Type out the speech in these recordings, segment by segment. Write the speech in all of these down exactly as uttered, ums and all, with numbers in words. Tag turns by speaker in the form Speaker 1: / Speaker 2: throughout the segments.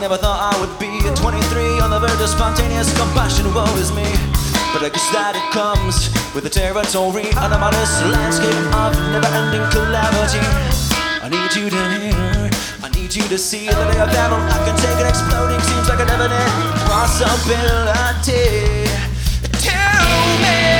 Speaker 1: never thought I would be at twenty-three on the verge of spontaneous combustion. Woe is me. But I guess that it comes with the territory on a modest landscape of never-ending calamity. I need you to hear, I need you to see that I have ever I can take it exploding. Seems like a definite possibility. Tell me.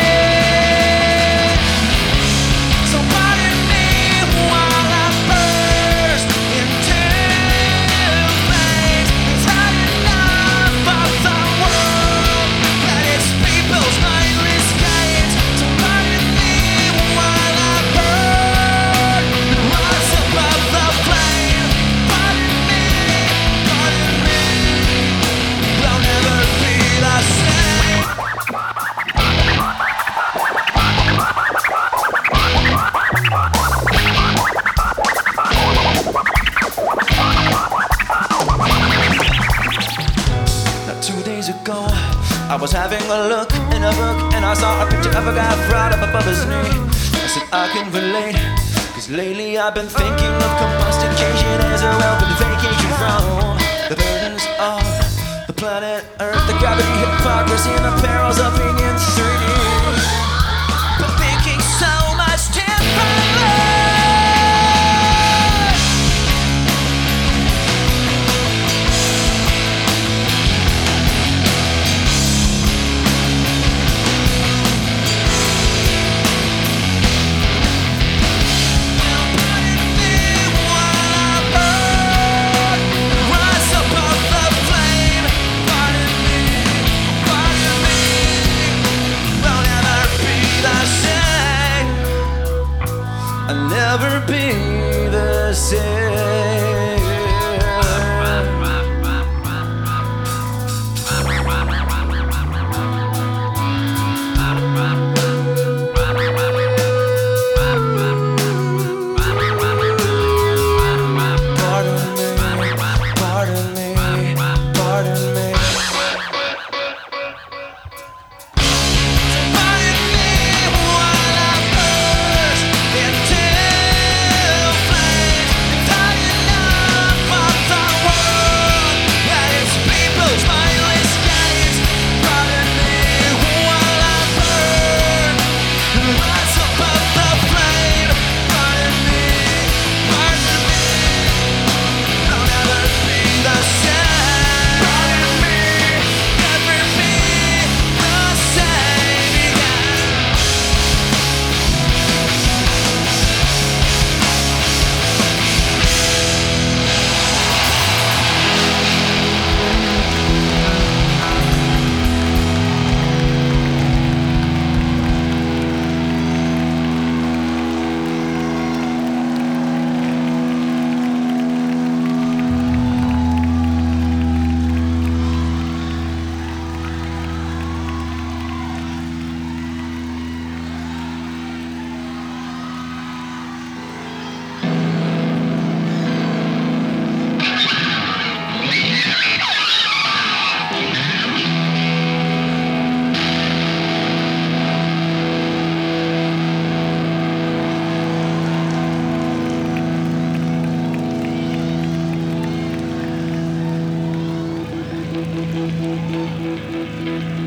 Speaker 1: Ago, I was having a look in a book and I saw a picture of a guy right up above his knee. I said I can relate, cause lately I've been thinking of combustication as a welcome vacation from the burdens of the planet Earth, the gravity, hypocrisy, and the perils of being in three D. But thinking so much differently. I'll never be the same. Pardon me, pardon me, pardon me. Thank you.